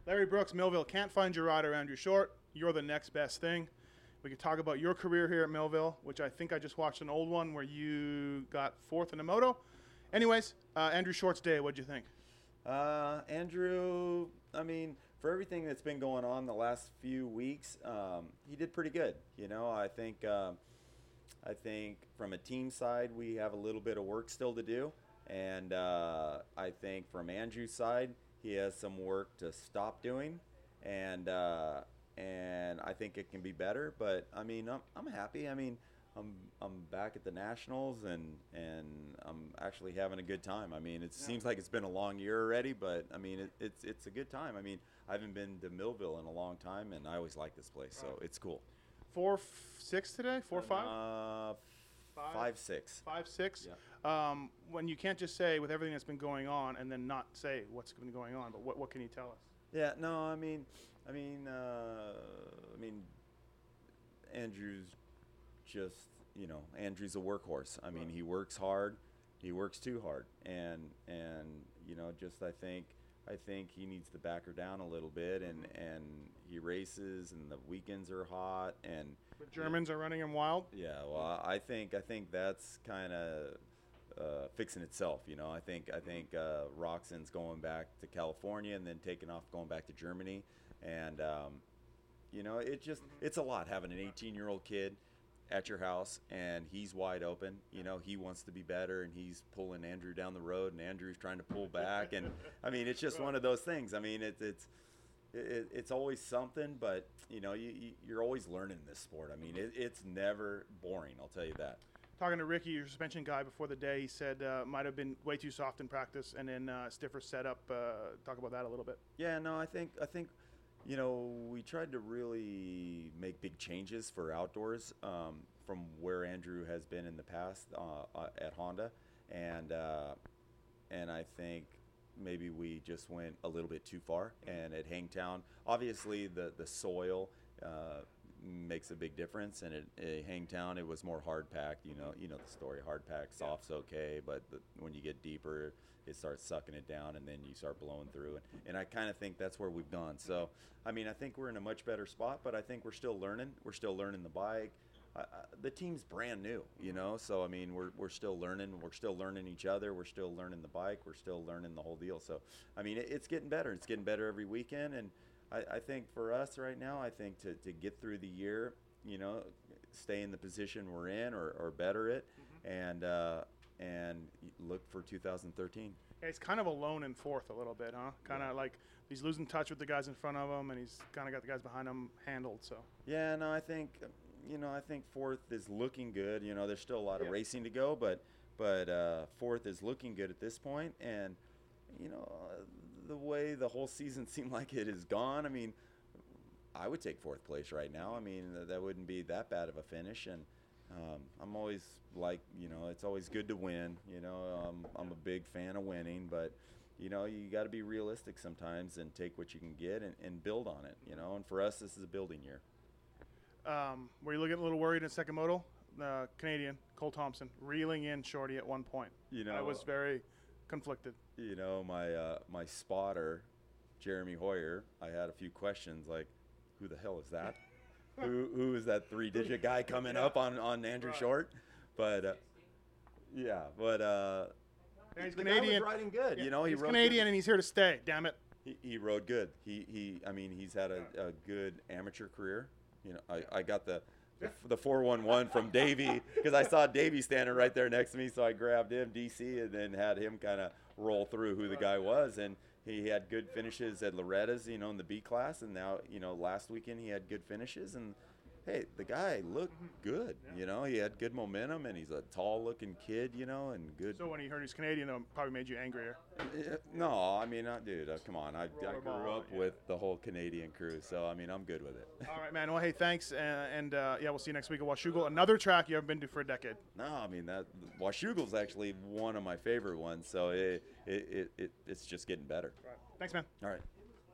Larry Brooks, Millville. Can't find your rider, Andrew Short. You're the next best thing. We could talk about your career here at Millville, which I think I just watched an old one where you got fourth in the moto. Anyways, Andrew Short's day, what'd you think? Andrew, I mean, for everything that's been going on the last few weeks, he did pretty good. You know, I think from a team side, we have a little bit of work still to do. And I think from Andrew's side, he has some work to stop doing. And I think it can be better. But, I mean, I'm happy. I mean, I'm back at the Nationals, and I'm actually having a good time. I mean, it seems like it's been a long year already, but I mean, it's a good time. I mean, I haven't been to Millville in a long time, and I always like this place, so it's cool. 4-6 today? 4-5? 5-6. 5-6. Yeah. When you can't just say with everything that's been going on and then not say what's been going on, but what can you tell us? Yeah. No. I mean, Andrew's just, you know, Andrew's a workhorse. I mean, he works hard. He works too hard, and you know, just I think he needs to back her down a little bit, and he races, and the weekends are hot, and The Germans are running him wild. yeah. Well, I think that's kind of fixing itself. You know, I think Roxon's going back to California and then taking off, going back to Germany, and you know, it's a lot having an 18-year-old kid at your house, and he's wide open. You know, he wants to be better, and he's pulling Andrew down the road, and Andrew's trying to pull back, and I mean, it's just one of those things. I mean, it's always something, but you know, you're always learning this sport. I mean, it's never boring. I'll tell you that. Talking to Ricky, your suspension guy, before the day, he said might have been way too soft in practice, and then stiffer setup. Talk about that a little bit. Yeah, no, I think you know, we tried to really make big changes for outdoors from where Andrew has been in the past at Honda, and I think maybe we just went a little bit too far. And at Hangtown, obviously the soil makes a big difference, and at Hangtown it was more hard packed. You know the story. Hard packed, soft's okay, but when you get deeper, it starts sucking it down, and then you start blowing through. And I kind of think that's where we've gone. So, I mean, I think we're in a much better spot, but I think we're still learning. We're still learning the bike. The team's brand new, you know. So, I mean, we're still learning. We're still learning each other. We're still learning the bike. We're still learning the whole deal. So, I mean, it's getting better. It's getting better every weekend. And I think for us right now, I think to get through the year, you know, stay in the position we're in or better it, and look for 2013. Yeah, he's kind of alone in fourth a little bit, huh? Kind of like he's losing touch with the guys in front of him, and he's kind of got the guys behind him handled. So. Yeah, no, I think fourth is looking good. You know, there's still a lot of racing to go, but fourth is looking good at this point, and you know, the way the whole season seemed like it is gone. I mean, I would take fourth place right now. I mean, that wouldn't be that bad of a finish, and I'm always like, you know, it's always good to win. You know, I'm a big fan of winning, but you know, you got to be realistic sometimes and take what you can get and build on it. You know, and for us, this is a building year. Were you looking a little worried in second moto? Canadian Cole Thompson reeling in Shorty at one point. You know, I was very conflicted. You know, my spotter, Jeremy Hoyer, I had a few questions like, who the hell is that? Who is that 3-digit guy coming up on Andrew Short? But he's the Canadian. guy was riding good. Yeah, You know, he's Canadian, and he's here to stay. Damn it. He rode good. I mean, he's had a good amateur career. You know, I got the 411 from Davey because I saw Davey standing right there next to me, so I grabbed him, DC, and then had him kind of roll through who the guy was. And he had good finishes at Loretta's, you know, in the B class, and now, you know, last weekend he had good finishes. And hey, the guy looked good. You know, he had good momentum, and he's a tall-looking kid, you know, and good. So when he heard he's Canadian, though, it probably made you angrier. No, I mean, dude, come on. I grew up with the whole Canadian crew, so, I mean, I'm good with it. All right, man. Well, hey, thanks, and we'll see you next week at Washougal, another track you haven't been to for a decade. No, I mean, Washougal's actually one of my favorite ones, so it's just getting better. All right. Thanks, man. All right.